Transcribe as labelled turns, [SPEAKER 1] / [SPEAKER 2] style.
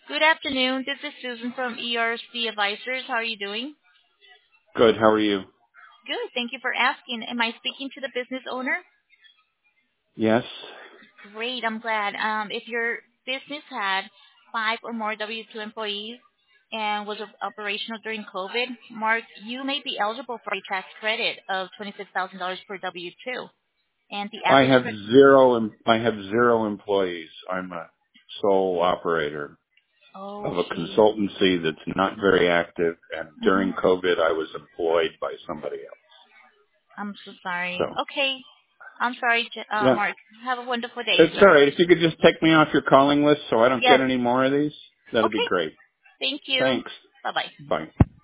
[SPEAKER 1] Good afternoon. This is Susan from ERC Advisors. How are you doing?
[SPEAKER 2] Good. How are you?
[SPEAKER 1] Good. Thank you for asking. Am I speaking to the business owner?
[SPEAKER 2] Yes.
[SPEAKER 1] Great. I'm glad. If your business had 5 or more W-2 employees and was operational during COVID, Mark, you may be eligible for a tax credit of $26,000 per W-2. And the
[SPEAKER 2] I
[SPEAKER 1] average
[SPEAKER 2] have
[SPEAKER 1] credit.
[SPEAKER 2] zero employees. I'm a sole operator
[SPEAKER 1] Oh,
[SPEAKER 2] of a
[SPEAKER 1] gee.
[SPEAKER 2] consultancy that's not very active, and
[SPEAKER 1] Mm-hmm.
[SPEAKER 2] during COVID I was employed by somebody else.
[SPEAKER 1] I'm so sorry.
[SPEAKER 2] So,
[SPEAKER 1] Okay. I'm sorry,
[SPEAKER 2] yeah.
[SPEAKER 1] Mark. Have a wonderful day,
[SPEAKER 2] It's all
[SPEAKER 1] sir.
[SPEAKER 2] right. If you could just take me off your calling list so I don't get
[SPEAKER 1] Yes.
[SPEAKER 2] any more of these, that'd be
[SPEAKER 1] Okay.
[SPEAKER 2] great.
[SPEAKER 1] Thank you.
[SPEAKER 2] Thanks.
[SPEAKER 1] Bye-bye.
[SPEAKER 2] Bye.